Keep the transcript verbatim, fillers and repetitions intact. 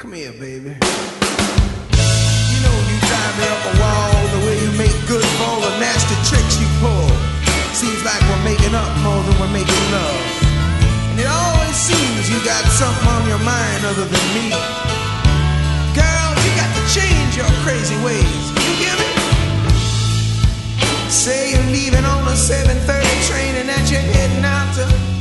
Come here, baby. You know you drive me up a wall, the way you make good for all the nasty tricks you pull. Seems like we're making up more than we're making love. And it always seems you got something on your mind other than me. Girl, you got to change your crazy ways. You hear me? Say you're leaving on a seven thirty train and that you're heading out to